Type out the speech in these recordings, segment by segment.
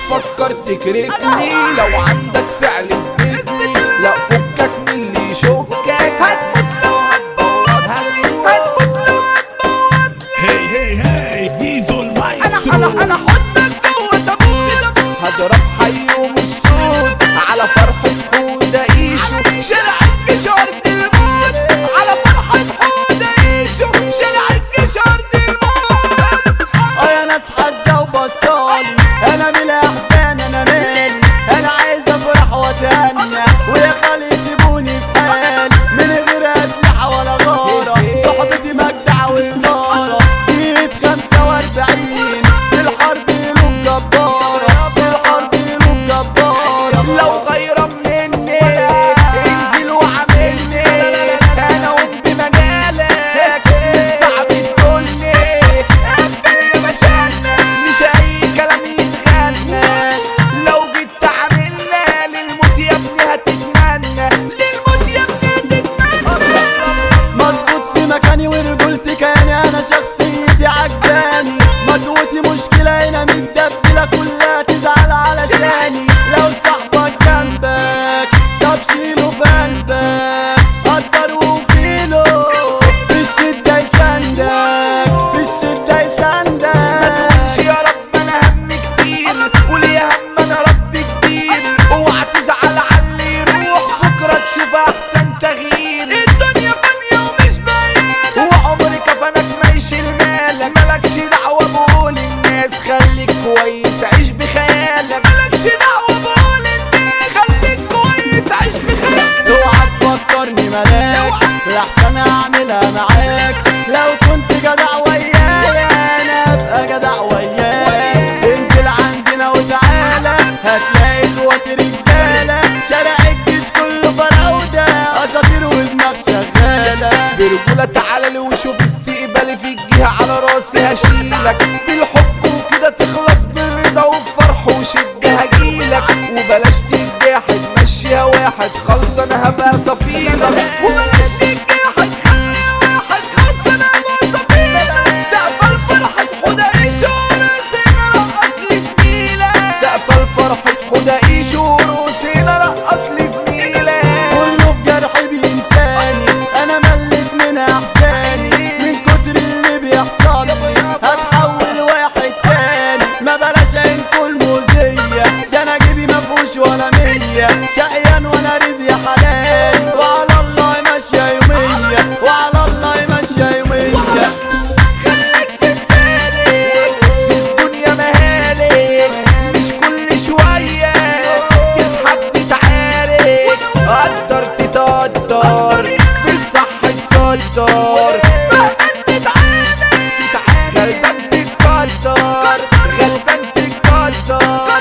تفكر تكرفني، لو عندك فعل اثبتني، لا فكك من اللي يشكك. هتموت لو هتبوظ، هتموت لو هتبوظ. هي زيزو المايسترو. انا احطك جوه تابوت، هضرب حيهم الصوت على فرحة حودة ايشو، شارع الجيش ارض الموت، على فرحة حودة ايشو، شارع الجيش ارض الموت. يا ناس حاسدة وبصالي، انا من الاحزان انا مالي، انا عايز افرح واتهنى، ويا خالي سيبوني في حالي من غير اسلحة ولا غارة. صحبتي مجدعة وإدارة، جيت 45 في الحرب قلوب جبارة، في الحرب قلوب جبارة. لو غيرة مني انزل وعاملني، انا قوم بمجالك مش صعب تقولني. قبل يا باشانا مش اي كلام يتغنى، لو جيت تعاملنا للموت يا ابني هتتمنى، للموت يا ابني هتتمنى. مظبوط في مكاني ورجولتي كياني، انا شخصيتي عجباني، مضغوطي مشكلة هنا متدبلة كلها تزعل علشاني. لو صاحبك جنبك طب شيله في قلبك، قدر وفيله في الشدة يسندك، في الشدة يسندك. ما تقولش يا رب انا هم كتير، قول يا هم انا رب كبير. اوعى تزعل على اللي يروح، بكره تشوف احسن تغيير. الدنيا فانية ومش باينة، وعمر كفنك ما يشيل مالك. مالكش دعوة بقول الناس، خليك كويس عيش بخيالك. مالكش دعوة بقول الناس، خليك كويس عيش بخيالك. اوعى تفكرني ملاك، لحسن اعملها معاك. لو كنت جدع ويايا انا ابقى جدع وياك. انزل عندنا وتعالى هتلاقي قوات رجالة، شارع الجيش كله فراودة، اساطير ودماغ شغالة. برجولة تعالى لي وشوف استقبالي في الجهة، على راسي هشيلك بالحب وكده تخلص بالرضا وبفرح وشدة هجيلك. وبلاش تتجاحد مشيها واحد خلص انا هبقى صفيلك، وبلاش تتجاحد خلي واحد خلص انا هبقى صفيلك. سقف الفرحة حودة ايشو رقصنا رقص لي زميلك، سقف الفرحة حودة ايشو رقصنا رقص لي زميلك. كله في جرحي بينساني، انا مليت من احزاني، من كتر اللي بيحصل لي هتحول واحد تاني. ما بلاش عينكوا المؤذية، ده انا جيبي مفهوش ولا مية، شقيان وانا رزقي حلال، وعلى الله ماشية يومية، وعلى الله ماشية يومية. خليك في السالك، الدنيا مهالك، مش كل شوية تسحب تتعارك. قدر تتقدر، في الصح تصدر، فهمت تتعامل، غلبان تتقدر، غلبان تتقدر.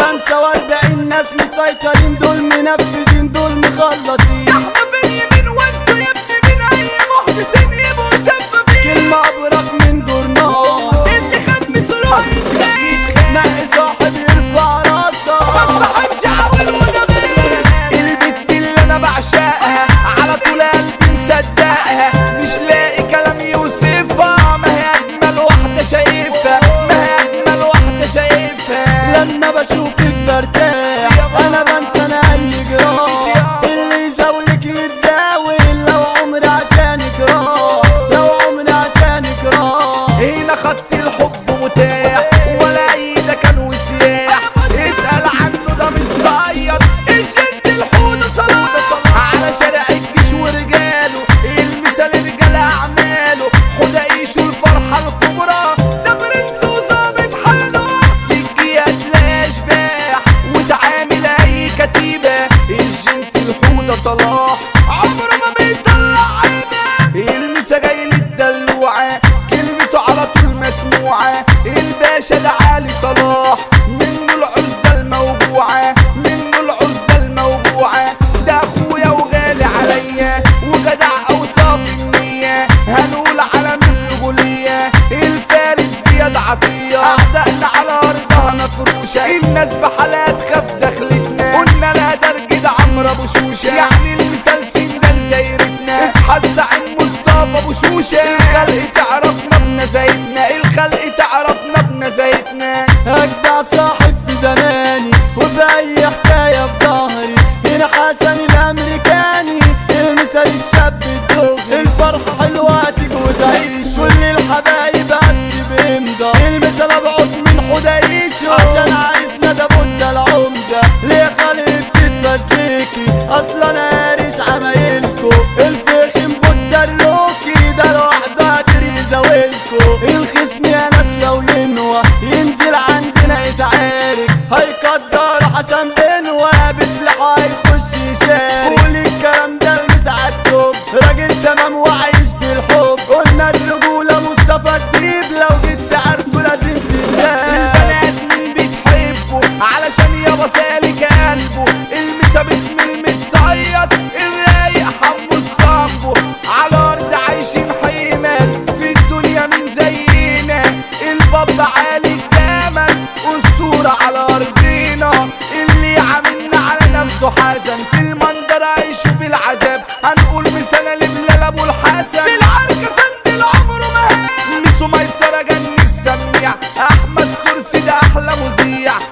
45 ناس مسيطرين، دول منفذين دول مخلصين. احنا في اليمين وانتوا يا ابني من اي محدثين يبقوا شفافين. كلمة أبرق من جورنال، اللي خد بسرعة يتخيل، نقي صاحب يرفع راسه، ما تصاحبش عاول وجبان. البت اللي انا بعشقها على طول قلبي مصدقها، مش لاقي كلام يوصفها. ما هي اجمل واحدة شايفها، ما هي اجمل واحدة شايفها. لما بشوفك برتاح أنا بنسى أنا أي جراح، اللي يزاولك يتزاول لو عمري عشانك راح، لو عمري عشانك راح. هنا خط الحب متاح، ولا اي ده كان وسياح. اسأل عنه ده مش صياد، الجد الحوض صلاح على شارع الجيش ورجاله، المثال رجال اعماله. خد عيشوا الفرحة الكبرى، ده برنس وظابط حاله. في الجهة تلاقي اشباح، وتعامل اي كتيبة. الجنت الحوض صلاح عمره ما بيطلع عيبة، المسا جاي للدلوعة، كلمته على طول مسموعة. الباشا ده علي صلاح، منه العزة الموجوعة، منه العزة الموجوعة. ده اخويا وغالي عليا، وجدع اوصاف النية. هنقول على من رجولية، الفارس زياد عطية. اعدائنا على ارضها مفروشة، الناس بحالات خاف دخلتنا. قلنا لا ده رجل عمرو ابو شوشة، يعني المثال سندال دايرتنا. اصحى الزعيم مصطفى ابو شوشة، الخلق تعرفنا بنزايتنا، الخلق تعرفنا بنزايتنا. أجدع صاحب في زماني وفي اي حكاية في ظهري. هنا حسن الامريكاني المثال الشاب الدغري. الفرحة حلوة هتيجي وتعيش كل الحبايب هتسيب امضى. المثال مبعوث من حدايشه عشان عايزنا ده بودة العمدة. ليه خالد تتفزلكي اصلا انا قارش عمايلكو. الفخم بودة الروكي ده لوحده هتريزاويلكو. الخصم يا ناس لو ينوى ينزل عندنا يتعارك. هيقدر حسن بنوى بسلاحه هيخش يشارك. قول الكلام ده مساعدته راجل تمام وعايش بالحب. قلنا الرجولة مصطفى الديب لو جيت تعرفه لازم تتلاقى. البنات مين بتحبه علشان يابا سالك قلبه. المسا باسم المتصيد الرايق حمو الصبو. على الارض عايشين حيمان في الدنيا من زينا. الباب عالي الجمل اسطورة على ارضنا. اللي عاملنا على نفسه حزن في المنظر هيشوف العذاب. هنقول مثال لبلال ابو الحسن في العركة سند العمر مهان. ميسو ميسرة جن السميع احمد سرسي ده احلى مذيع.